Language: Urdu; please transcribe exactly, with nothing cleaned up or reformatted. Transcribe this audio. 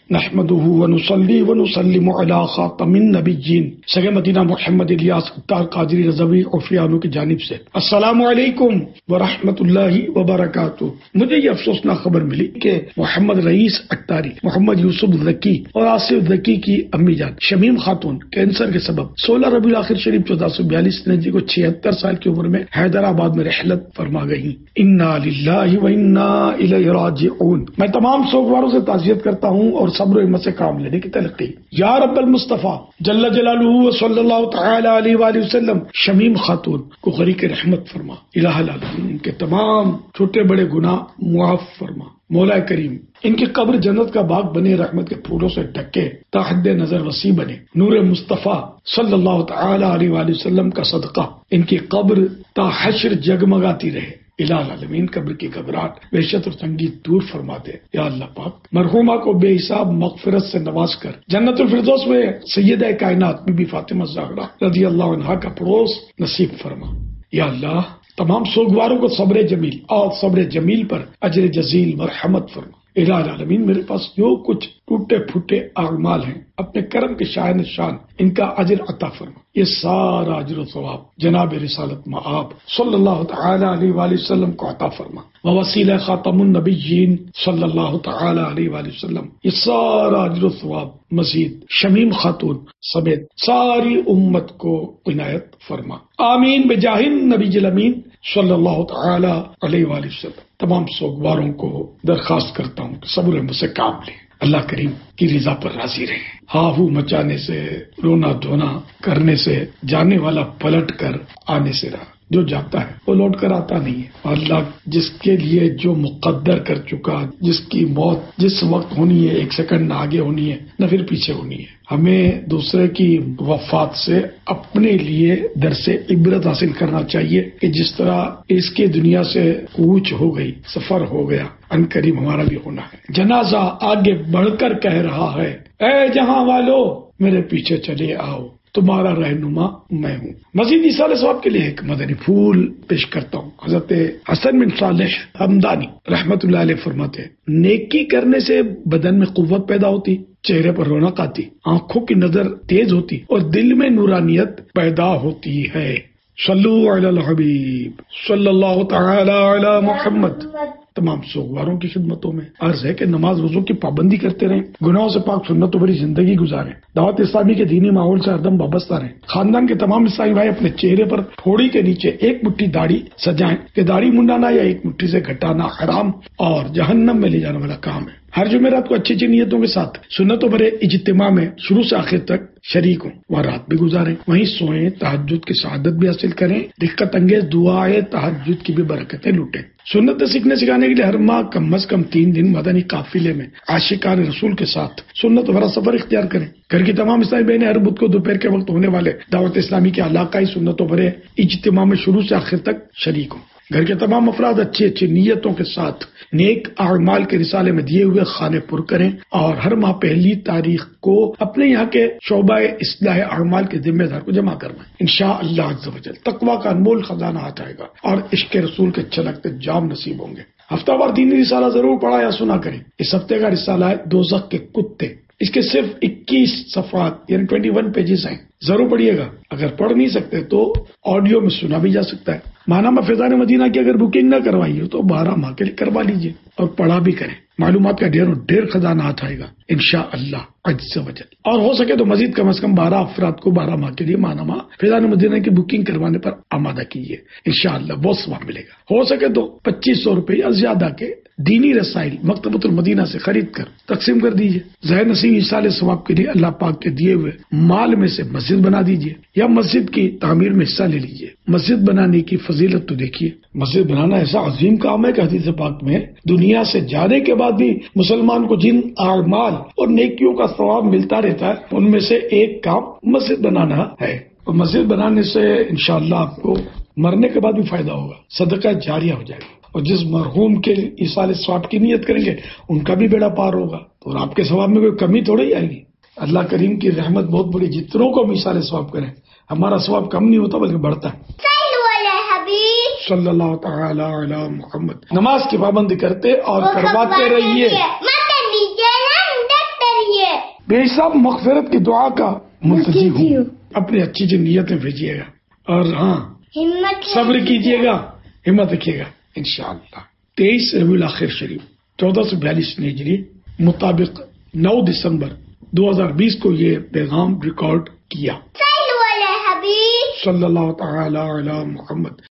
نحمده ونصلي ونسلم على خاتم النبیین سگے مدینہ محمد الیاس اختار قادری رضوی عفیانو کی جانب سے السلام علیکم ورحمۃ اللہ وبرکاتہ۔ مجھے یہ افسوسناک خبر ملی کہ محمد رئیس اختاری، محمد یوسف ذکی اور آصف ذکی کی امی جان شمیم خاتون کینسر کے سبب سولہ ربیع الاخر شریف چودہ سو بیالیس ہجری کو چھہتر سال کی عمر میں حیدرآباد میں رحلت فرما گئی۔ انا للہ و انا الیہ راجعون۔ میں تمام سوگواروں سے تعزیت کرتا ہوں اور صبر و ہمت سے کام لینے کی تلقی۔ یا رب المصطفیٰ جل جلالہ صلی اللہ تعالی علیہ وآلہ وسلم شمیم خاتون کو غریق رحمت فرما۔ الہ العالمین ان کے تمام چھوٹے بڑے گناہ معاف فرما۔ مولا کریم ان کی قبر جنت کا باغ بنے، رحمت کے پھولوں سے ڈھکے تا حد نظر وسیع بنے۔ نور مصطفیٰ صلی اللہ تعالی علیہ وآلہ وسلم کا صدقہ ان کی قبر تا حشر جگمگاتی رہے۔ الہ العالمین قبر کی گھبراہٹ، وحشت اور تنگی دور فرما دے۔ یا اللہ پاک مرحومہ کو بے حساب مغفرت سے نواز کر جنت الفردوس میں سیدہ کائنات بی بی فاطمہ زہرا رضی اللہ عنہا کا پڑوس نصیب فرما۔ یا اللہ تمام سوگواروں کو صبر جمیل اور صبر جمیل پر اجر جزیل مرحمت فرما۔ الہ العالمین میرے پاس جو کچھ ٹوٹے پھوٹے اعمال ہیں اپنے کرم کے شاہن شان ان کا اجر عطا فرما۔ یہ سارا اجر و ثواب جناب رسالت مآب صلی اللہ تعالی علیہ وآلہ وسلم کو عطا فرما۔ ووسیلہ خاتم النبیین صلی اللہ تعالی علیہ وآلہ وسلم یہ سارا اجر و ثواب مزید شمیم خاتون سمیت ساری امت کو عنایت فرما۔ آمین بجاہ النبی الامین صلی اللہ تعالی علیہ وآلہ وسلم۔ تمام سوگواروں کو درخواست کرتا ہوں کہ صبر ہمت سے کام لیں، اللہ کریم کی رضا پر راضی رہیں۔ ہاں ہو مچانے سے، رونا دھونا کرنے سے جانے والا پلٹ کر آنے سے رہا، جو جاتا ہے وہ لوٹ کر آتا نہیں ہے۔ اور اللہ جس کے لیے جو مقدر کر چکا، جس کی موت جس وقت ہونی ہے ایک سیکنڈ نہ آگے ہونی ہے نہ پھر پیچھے ہونی ہے۔ ہمیں دوسرے کی وفات سے اپنے لیے درس عبرت حاصل کرنا چاہیے کہ جس طرح اس کی دنیا سے کوچ ہو گئی، سفر ہو گیا، ان قریب ہمارا بھی ہونا ہے۔ جنازہ آگے بڑھ کر کہہ رہا ہے، اے جہاں والو میرے پیچھے چلے آؤ، تمہارا رہنما میں ہوں۔ مزید ایصال ثواب کے لیے ایک مدنی پھول پیش کرتا ہوں۔ حضرت حسن بن صالح حمدانی رحمت اللہ علیہ فرماتے ہیں، نیکی کرنے سے بدن میں قوت پیدا ہوتی، چہرے پر رونق آتی، آنکھوں کی نظر تیز ہوتی اور دل میں نورانیت پیدا ہوتی ہے۔ صلو علی الحبیب صلی اللہ تعالی علی محمد۔ تمام سوگواروں کی خدمتوں میں عرض ہے کہ نماز روزوں کی پابندی کرتے رہیں، گناہوں سے پاک سنتوں بھری زندگی گزاریں، دعوت اسلامی کے دینی ماحول سے ہردم وابستہ رہیں۔ خاندان کے تمام اسلامی بھائی اپنے چہرے پر تھوڑی کے نیچے ایک مٹھی داڑھی سجائیں کہ داڑھی منڈانا یا ایک مٹھی سے گھٹانا حرام اور جہنم میں لے جانے والا کام ہے۔ ہر جمعرات کو اچھی اچھی نیتوں کے ساتھ سنتوں بھرے اجتماع میں شروع سے آخر تک شریک ہوں، وہاں رات بھی گزاریں، وہیں سوئیں، تہجد کی سعادت بھی حاصل کریں، دقت انگیز دعائیں تہجد کی بھی برکتیں لوٹیں۔ سنت سیکھنے سکھانے کے لیے ہر ماہ کم از کم تین دن مدنی قافلے میں عاشقان رسول کے ساتھ سنت بھرا سفر اختیار کریں۔ گھر کی تمام اسلامی بہنیں ہر بدھ کو دوپہر کے وقت ہونے والے دعوت اسلامی کے علاقائی سنتوں بھرے اجتماع میں شروع سے آخر تک شریک ہوں۔ گھر کے تمام افراد اچھی اچھی نیتوں کے ساتھ نیک اعمال کے رسالے میں دیے ہوئے خانے پر کریں اور ہر ماہ پہلی تاریخ کو اپنے یہاں کے شعبہ اصلاح اعمال کے ذمہ دار کو جمع کروائیں۔ انشاءاللہ عز و جل تقویٰ کا انمول خزانہ آ جائے گا اور عشق رسول کے چھلکتے جام نصیب ہوں گے۔ ہفتہ وار دینی رسالہ ضرور پڑھا یا سنا کریں۔ اس ہفتے کا رسالہ ہے دوزخ کے کتے۔ اس کے صرف اکیس صفحات یعنی اکیس پیجز ہیں، ضرور پڑھیے گا۔ اگر پڑھ نہیں سکتے تو آڈیو میں سنا بھی جا سکتا ہے۔ ماہنامہ فیضان مدینہ کی اگر بکنگ نہ کروائی ہو تو بارہ ماہ کے لیے کروا لیجیے اور پڑھا بھی کریں۔ معلومات کا ڈھیر و ڈھیر خزانہ آ جائے گا انشاءاللہ عز و جل۔ اور ہو سکے تو مزید کم از کم بارہ افراد کو بارہ ماہ کے لیے ماہنامہ فیضان مدینہ کی بکنگ کروانے پر آمادہ کیجیے، انشاءاللہ بہت ثواب ملے گا۔ ہو سکے تو پچیس سو روپے یا زیادہ کے دینی رسائل مکتبۃ المدینہ سے خرید کر تقسیم کر دیجیے۔ ظاہر نصیب ایصال ثواب کے لیے اللہ پاک کے دیے ہوئے مال میں سے مسجد بنا دیجیے یا مسجد کی تعمیر میں حصہ لے لیجیے۔ مسجد بنانے کی فضیلت تو دیکھیے، مسجد بنانا ایسا عظیم کام ہے کہ حدیث پاک میں دنیا سے جانے کے بعد بھی مسلمان کو جن اعمال اور نیکیوں کا ثواب ملتا رہتا ہے ان میں سے ایک کام مسجد بنانا ہے، اور مسجد بنانے سے انشاءاللہ آپ کو مرنے کے بعد بھی فائدہ ہوگا، صدقہ جاریہ ہو جائے گا، اور جس مرحوم کے ایصال ثواب کی نیت کریں گے ان کا بھی بیڑا پار ہوگا، اور آپ کے ثواب میں کوئی کمی تھوڑی آئے گی۔ اللہ کریم کی رحمت بہت بڑی، جتنوں کو ہم ایصال ثواب کریں ہمارا ثواب کم نہیں ہوتا بلکہ بڑھتا ہے۔ صلی اللہ تعالی علی محمد۔ نماز کی پابندی کرتے اور کرواتے رہیے۔ بے حساب مغفرت کی دعا کا منتظر ہوں. اپنی اچھی جو نیتیں بھیجیے گا اور ہاں صبر کیجیے گا، ہمت رکھیے گا انشاءاللہ. تیئیس ربیع الاخر شریف چودہ سو بیالیس ہجری مطابق نو دسمبر دو ہزار بیس کو یہ پیغام ریکارڈ کیا. صلی اللہ تعالی علی محمد.